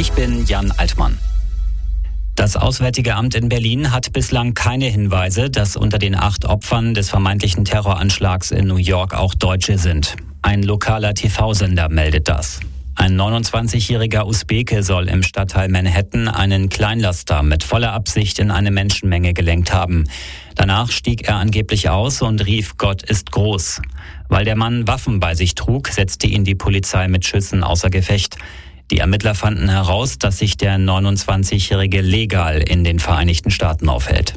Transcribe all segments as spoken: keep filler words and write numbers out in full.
Ich bin Jan Altmann. Das Auswärtige Amt in Berlin hat bislang keine Hinweise, dass unter den acht Opfern des vermeintlichen Terroranschlags in New York auch Deutsche sind. Ein lokaler T V-Sender meldet das. Ein neunundzwanzigjähriger Usbeke soll im Stadtteil Manhattan einen Kleinlaster mit voller Absicht in eine Menschenmenge gelenkt haben. Danach stieg er angeblich aus und rief: Gott ist groß. Weil der Mann Waffen bei sich trug, setzte ihn die Polizei mit Schüssen außer Gefecht. Die Ermittler fanden heraus, dass sich der neunundzwanzigjährige legal in den Vereinigten Staaten aufhält.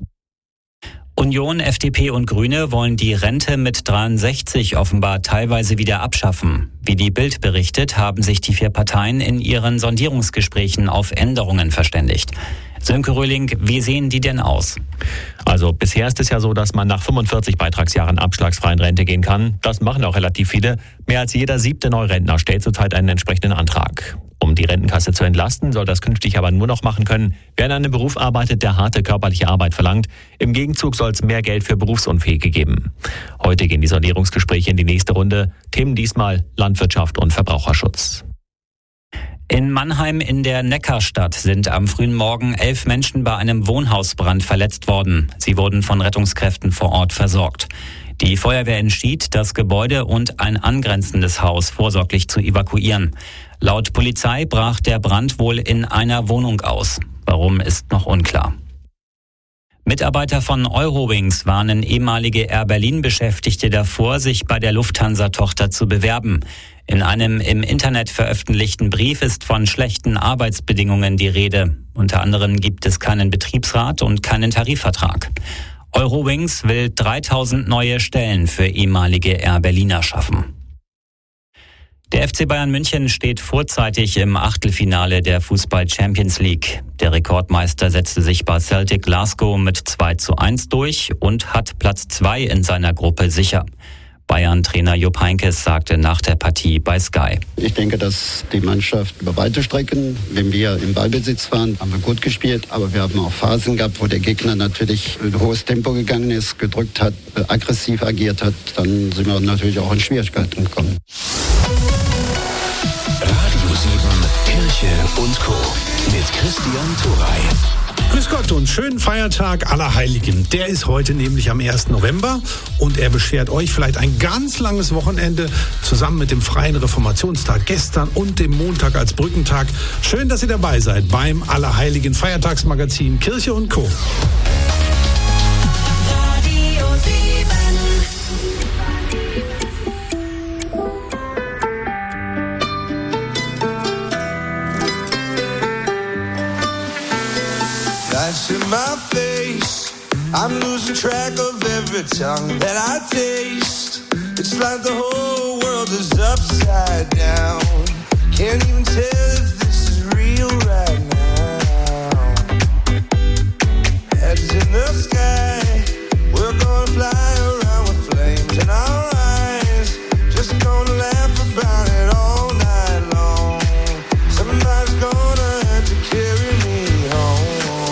Union, F D P und Grüne wollen die Rente mit dreiundsechzig offenbar teilweise wieder abschaffen. Wie die Bild berichtet, haben sich die vier Parteien in ihren Sondierungsgesprächen auf Änderungen verständigt. Sönke Röhling, wie sehen die denn aus? Also bisher ist es ja so, dass man nach fünfundvierzig Beitragsjahren abschlagsfrei in Rente gehen kann. Das machen auch relativ viele. Mehr als jeder siebte Neurentner stellt zurzeit einen entsprechenden Antrag. Um die Rentenkasse zu entlasten, soll das künftig aber nur noch machen können, wer in einem Beruf arbeitet, der harte körperliche Arbeit verlangt. Im Gegenzug soll es mehr Geld für Berufsunfähige geben. Heute gehen die Sondierungsgespräche in die nächste Runde. Themen diesmal Landwirtschaft und Verbraucherschutz. In Mannheim in der Neckarstadt sind am frühen Morgen elf Menschen bei einem Wohnhausbrand verletzt worden. Sie wurden von Rettungskräften vor Ort versorgt. Die Feuerwehr entschied, das Gebäude und ein angrenzendes Haus vorsorglich zu evakuieren. Laut Polizei brach der Brand wohl in einer Wohnung aus. Warum, ist noch unklar. Mitarbeiter von Eurowings warnen ehemalige Air Berlin-Beschäftigte davor, sich bei der Lufthansa-Tochter zu bewerben. In einem im Internet veröffentlichten Brief ist von schlechten Arbeitsbedingungen die Rede. Unter anderem gibt es keinen Betriebsrat und keinen Tarifvertrag. Eurowings will dreitausend neue Stellen für ehemalige Air Berliner schaffen. Der F C Bayern München steht vorzeitig im Achtelfinale der Fußball-Champions League. Der Rekordmeister setzte sich bei Celtic Glasgow mit zwei zu eins durch und hat Platz zwei in seiner Gruppe sicher. Bayern-Trainer Jupp Heynckes sagte nach der Partie bei Sky: Ich denke, dass die Mannschaft über weite Strecken, wenn wir im Ballbesitz waren, haben wir gut gespielt. Aber wir haben auch Phasen gehabt, wo der Gegner natürlich ein hohes Tempo gegangen ist, gedrückt hat, aggressiv agiert hat. Dann sind wir natürlich auch in Schwierigkeiten gekommen. Radio sieben, Kirche und Co. mit Christian Thuray. Grüß Gott und schönen Feiertag Allerheiligen. Der ist heute nämlich am ersten November und er beschert euch vielleicht ein ganz langes Wochenende zusammen mit dem Freien Reformationstag gestern und dem Montag als Brückentag. Schön, dass ihr dabei seid beim Allerheiligen Feiertagsmagazin Kirche und Co. Lights in my face, I'm losing track of every tongue that I taste. It's like the whole world is upside down. Can't even tell if this is real right now. Heads in the sky, we're gonna fly around with flames in our eyes. Just gonna laugh about it all night long. Somebody's gonna have to carry me home.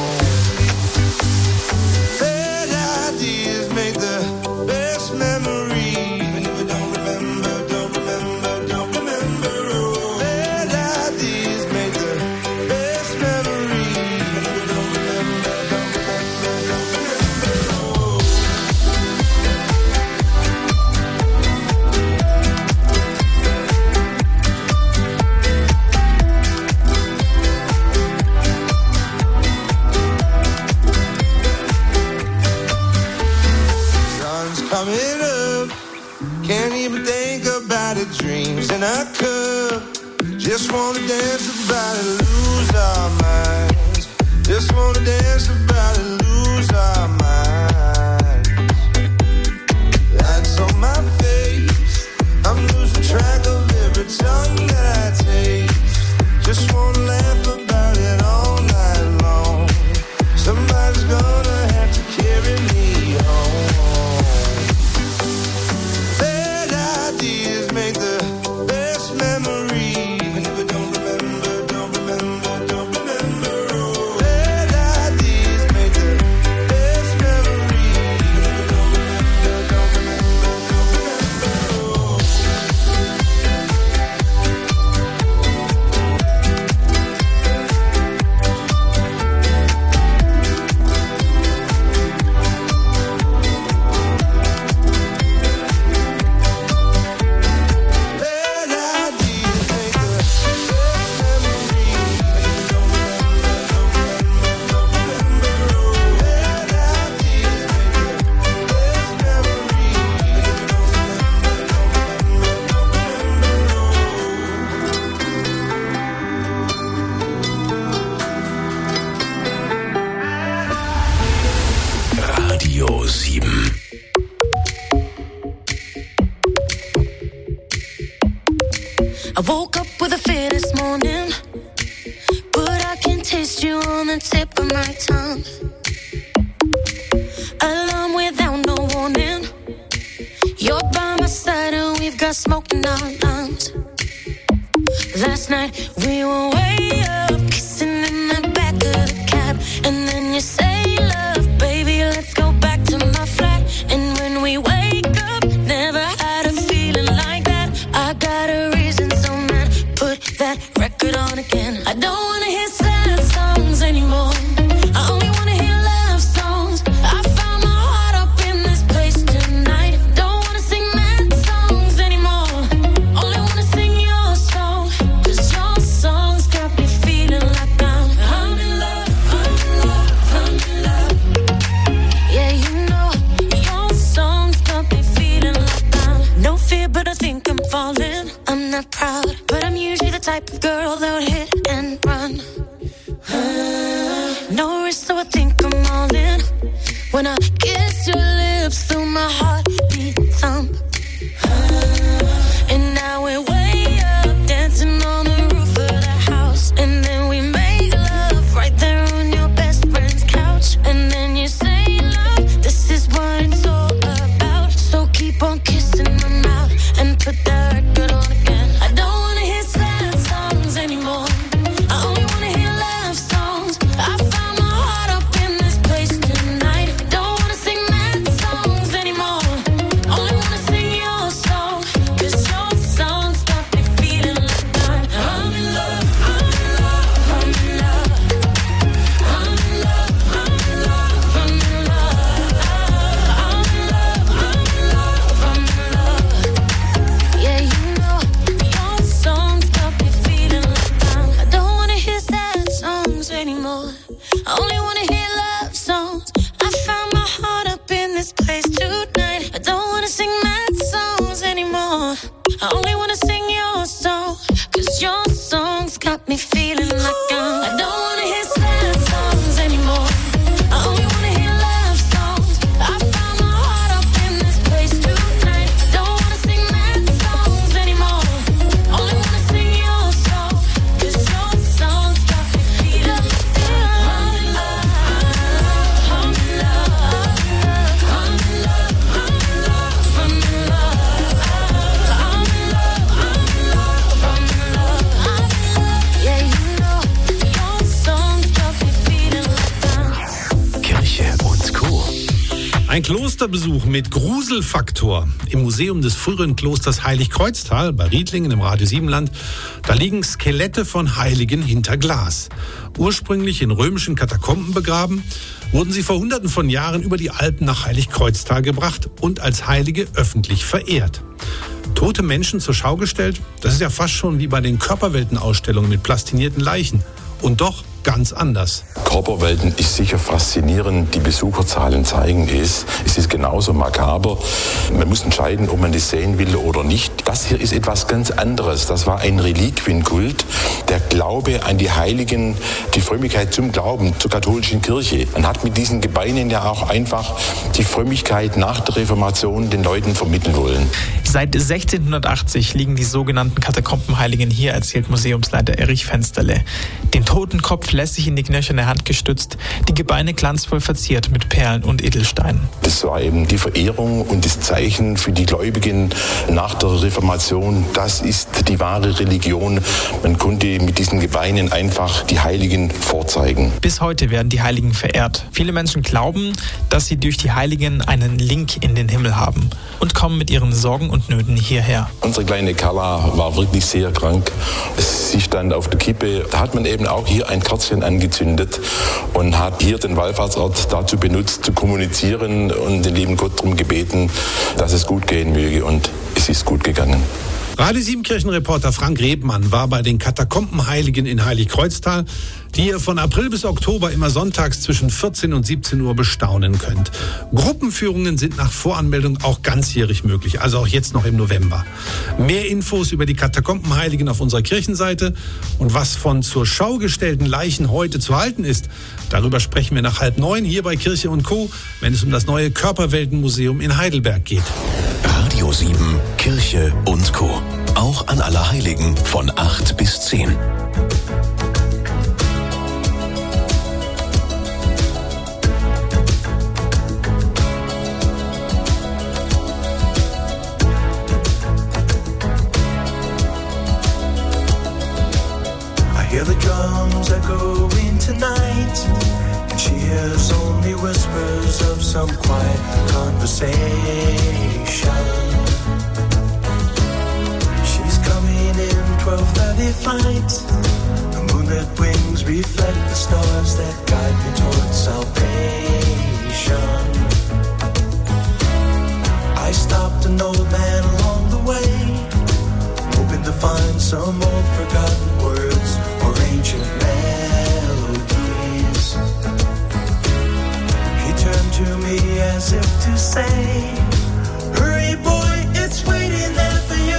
Dreams in a cup. Just wanna dance about it, lose our minds. Just wanna dance about it, lose our minds. Lights on my face, I'm losing track of every tongue that I taste. Just wanna laugh about it all night long. Somebody's gonna have to carry me home. Make the best memory. And if I don't remember, don't remember, don't remember. Bad ideas make the best memory. I woke up with a fear this morning, but I can taste you on the tip of my tongue. Alarm without no warning. You're by my side and we've got smoke in our lungs. Last night we were way up, kissing in the back of the cab, and then you say, love, baby, let's go back to my flat. And when we wake up, never had a feeling like that. I got a reason, so man, put that record on again. I don't wanna hear sad songs anymore. I only wanna hear love songs. I found my heart up in this place tonight. Don't wanna sing mad songs anymore. Only wanna sing your song. Cause your songs got me feeling like I'm, I'm in love, I'm in love, I'm in love. Yeah, you know, your songs got me feeling like I'm no fear, but I think I'm falling. I'm not proud, but I'm usually the type of girl that would hit and run. No risk, so I think I'm all in. When I kiss your lips, feel my heartbeat thump. And now we're way up, dancing on the roof of the house. And then we make love right there on your best friend's couch. And then you say, love, this is what it's all about. So keep on kissing my mouth and put that record on again. I don't wanna hear sad songs anymore. I only wanna hear love songs. I found my heart up in this place tonight. Don't wanna sing mad songs anymore. Only wanna sing your song. Cause your songs got me feeling like I'm, I'm in love, I'm in love, I'm in love. I'm in love, I'm in love, I'm in love. I'm in love, I'm in love, I'm in love. Yeah, you know, your songs got me feeling like I'm, I don't wanna hear sad songs anymore. I only wanna hear love songs. I found my heart up in this place tonight. I don't wanna sing mad songs anymore. I only wanna sing your song. Cause your songs got me feeling like I'm, I don't wanna hear sad songs anymore. I only wanna hear love songs. I found my heart up in this place tonight. I don't wanna sing mad songs anymore. Only wanna sing your song. Cause your songs got me feeling like I'm in love, I'm in love, I'm in love, I'm in love, I'm in love, I'm in love, I'm in love, I'm in love, I'm in love. Yeah, you know, your songs got me feeling like I'm. Kirche und Co. Ein Klosterbesuch mit Gruselfaktor im Museum des früheren Klosters Heiligkreuztal bei Riedlingen im Radio Siebenland. Da liegen Skelette von Heiligen hinter Glas. Ursprünglich in römischen Katakomben begraben, wurden sie vor Hunderten von Jahren über die Alpen nach Heiligkreuztal gebracht und als Heilige öffentlich verehrt. Tote Menschen zur Schau gestellt, das ist ja fast schon wie bei den Körperweltenausstellungen mit plastinierten Leichen. Und doch ganz anders. Körperwelten ist sicher faszinierend, die Besucherzahlen zeigen es. Es ist genauso makaber. Man muss entscheiden, ob man das sehen will oder nicht. Das hier ist etwas ganz anderes. Das war ein Reliquienkult, der Glaube an die Heiligen, die Frömmigkeit zum Glauben, zur katholischen Kirche. Man hat mit diesen Gebeinen ja auch einfach die Frömmigkeit nach der Reformation den Leuten vermitteln wollen. Seit sechzehnhundertachtzig liegen die sogenannten Katakombenheiligen hier, erzählt Museumsleiter Erich Fensterle. Den toten Kopf lässig in die knöcherne Hand gestützt, die Gebeine glanzvoll verziert mit Perlen und Edelsteinen. Das war eben die Verehrung und das Zeichen für die Gläubigen nach der Reformation. Das ist die wahre Religion. Man konnte mit diesen Gebeinen einfach die Heiligen vorzeigen. Bis heute werden die Heiligen verehrt. Viele Menschen glauben, dass sie durch die Heiligen einen Link in den Himmel haben und kommen mit ihren Sorgen und Nöten hierher. Unsere kleine Carla war wirklich sehr krank. Sie stand auf der Kippe. Da hat man eben auch hier ein Kerzchen angezündet und hat hier den Wallfahrtsort dazu benutzt, zu kommunizieren und den lieben Gott darum gebeten, dass es gut gehen möge, und es ist gut gegangen. Radio sieben Kirchenreporter Frank Rebmann war bei den Katakombenheiligen in Heiligkreuztal, die ihr von April bis Oktober immer sonntags zwischen vierzehn und siebzehn Uhr bestaunen könnt. Gruppenführungen sind nach Voranmeldung auch ganzjährig möglich, also auch jetzt noch im November. Mehr Infos über die Katakombenheiligen auf unserer Kirchenseite und was von zur Schau gestellten Leichen heute zu halten ist, darüber sprechen wir nach halb neun hier bei Kirche und Co., wenn es um das neue Körperweltenmuseum in Heidelberg geht. Radio sieben, Kirche und Co. Auch an Allerheiligen von acht bis zehn. Hear the drums echoing tonight, and she hears only whispers of some quiet conversation. She's coming in twelve thirty flight. The moonlit wings reflect the stars that guide me towards salvation. I stopped an old man along the way, hoping to find some old forgotten words or ancient melodies. He turned to me as if to say, hurry boy, it's waiting there for you.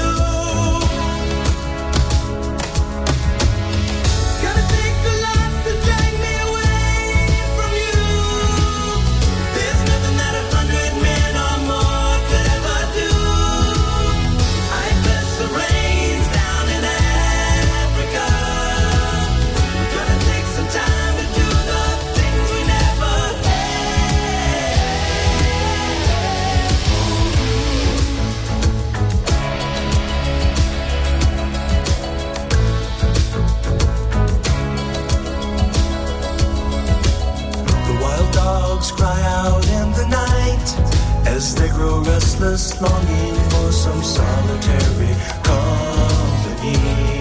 It's gonna take a lot to drag me away from you. There's nothing that a hundred men or more could ever do. I bless the rains down in Africa. We're gonna take some time to do the things we never The wild dogs cry out in the night as they grow restless, longing for some solitary company.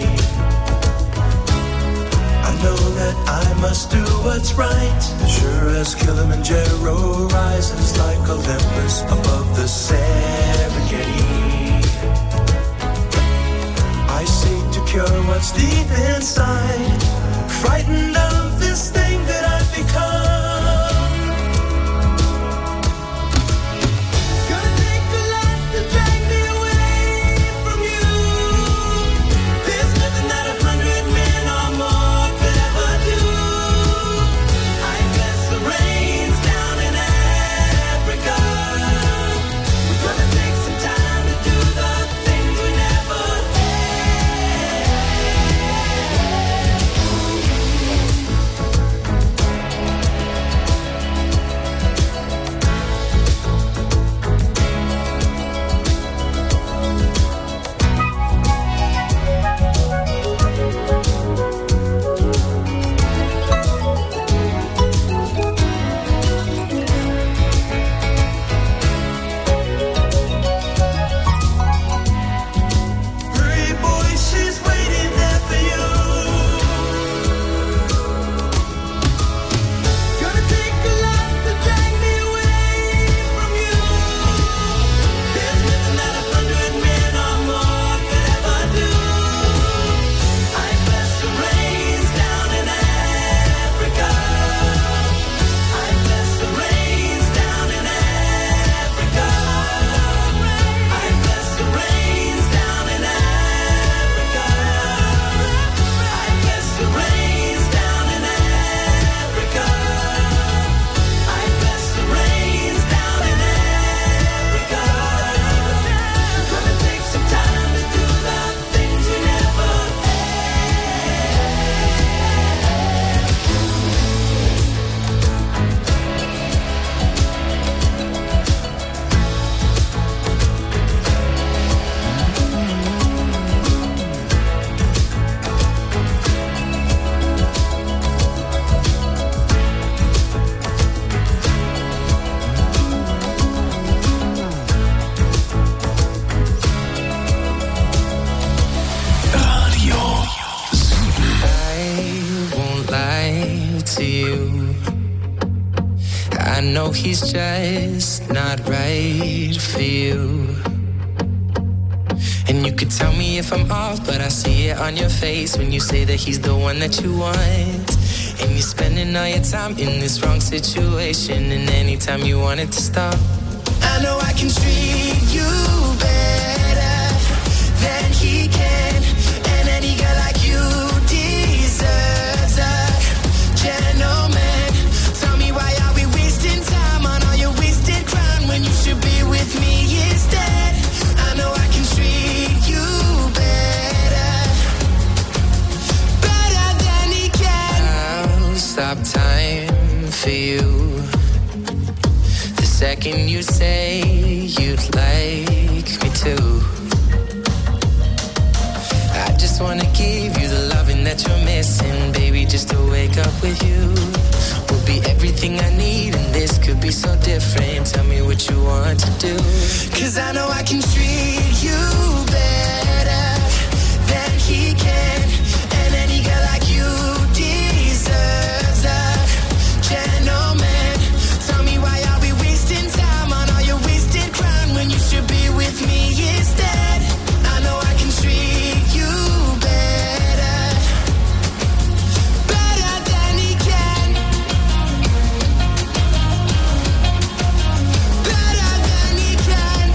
I know that I must do what's right, sure as Kilimanjaro rises like Olympus above the Serengeti. I seek to cure what's deep inside, frightened of this thing that I've become. It's gonna take a lot to drag me away from you. There's nothing that a hundred men or more could ever do. I bless the rains down in Africa. We're gonna take some time to do the things we never Hurry, boy, she's waiting there for you. It's gonna take a lot to drag me away from you. There's nothing that a hundred men or more could ever do. I bless the rains down in Africa. I bless the rains down in Africa. I bless the rains down in Africa. I bless the rains down in Africa. I bless the rains down in Africa. We're gonna take some time to do the things we never Radio I won't lie to you. I know he's just not right for you. And you could tell me if I'm off, but I see it on your face when you say that he's the one that you want. And you're spending all your time in this wrong situation, and anytime you want it to stop, I know I can treat you better than he can. And any girl like you deserves a gentleman. Tell me, why are we wasting time on all your wasted crime when you should be with me instead? I know I can treat you better for you. The second you say you'd like me to, I just wanna give you the loving that you're missing, baby. Just to wake up with you will be everything I need, and this could be so different. Tell me what you want to do, 'cause I know I can treat you better than he can, and any girl like you deserves a gentleman. Tell me why are we wasting time on all your wasted crime when you should be with me instead. I know I can treat you better, better than he can, better than he can.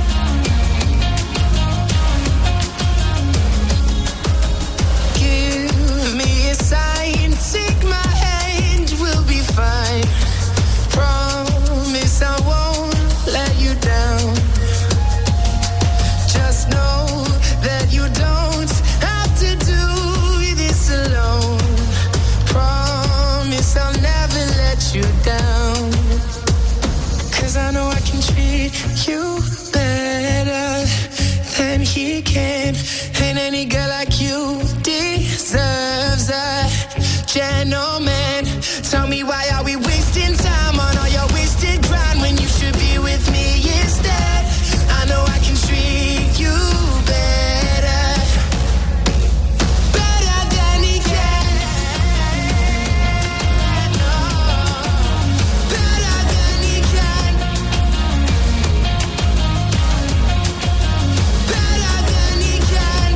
Give me a sign, take my hand, we'll be fine. Promise I won't let you down. Just know that you don't have to do this alone. Promise I'll never let you down. 'Cause I know I can treat you better than he can, and any girl like you deserves a gentleman. Tell me why are we wasting time on all your wasted grind when you should be with me instead. I know I can treat you better, better than he can. Oh, better than he can, better than he can.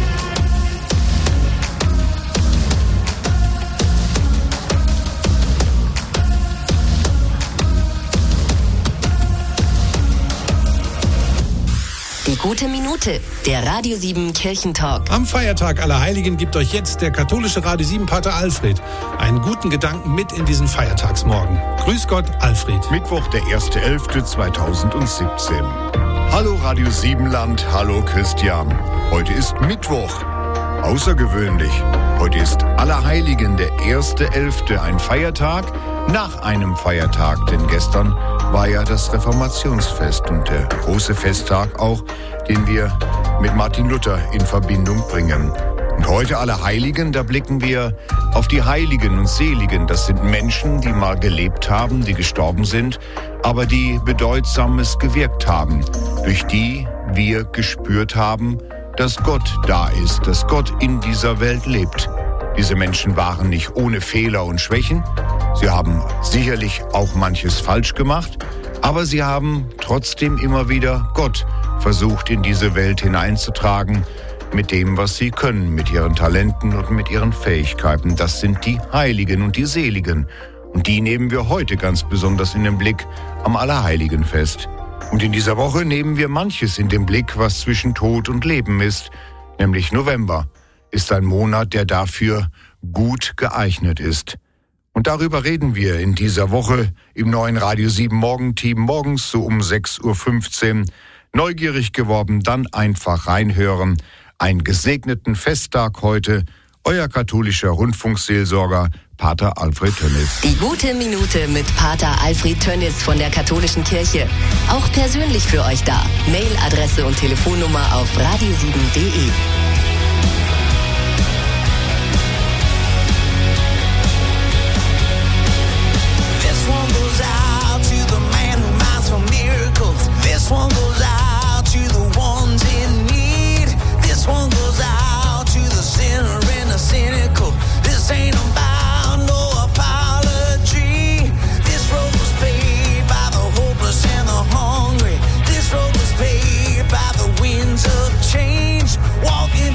Die gute Minute, der Radio sieben Kirchentalk. Am Feiertag Allerheiligen gibt euch jetzt der katholische Radio sieben Pater Alfred einen guten Gedanken mit in diesen Feiertagsmorgen. Grüß Gott, Alfred. Mittwoch, der erster elfter zweitausendsiebzehn. Hallo Radio sieben Land, hallo Christian. Heute ist Mittwoch. Außergewöhnlich. Heute ist Allerheiligen, der erster elfter, ein Feiertag nach einem Feiertag, denn gestern war ja das Reformationsfest und der große Festtag auch, den wir mit Martin Luther in Verbindung bringen. Und heute Allerheiligen, da blicken wir auf die Heiligen und Seligen. Das sind Menschen, die mal gelebt haben, die gestorben sind, aber die Bedeutsames gewirkt haben, durch die wir gespürt haben, dass Gott da ist, dass Gott in dieser Welt lebt. Diese Menschen waren nicht ohne Fehler und Schwächen. Sie haben sicherlich auch manches falsch gemacht, aber sie haben trotzdem immer wieder Gott versucht in diese Welt hineinzutragen mit dem, was sie können, mit ihren Talenten und mit ihren Fähigkeiten. Das sind die Heiligen und die Seligen. Und die nehmen wir heute ganz besonders in den Blick am Allerheiligenfest. Und in dieser Woche nehmen wir manches in den Blick, was zwischen Tod und Leben ist, nämlich November ist ein Monat, der dafür gut geeignet ist. Und darüber reden wir in dieser Woche im neuen Radio sieben Morgenteam morgens so um sechs Uhr fünfzehn. Neugierig geworden, dann einfach reinhören. Einen gesegneten Festtag heute. Euer katholischer Rundfunkseelsorger Pater Alfred Tönnis. Die gute Minute mit Pater Alfred Tönnis von der Katholischen Kirche. Auch persönlich für euch da. Mailadresse und Telefonnummer auf radio sieben punkt de. This one goes out to the ones in need. This one goes out to the sinner and the cynical. This ain't about no apology. This road was paid by the hopeless and the hungry. This road was paid by the winds of change. Walking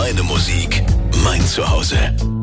Meine Musik, mein Zuhause.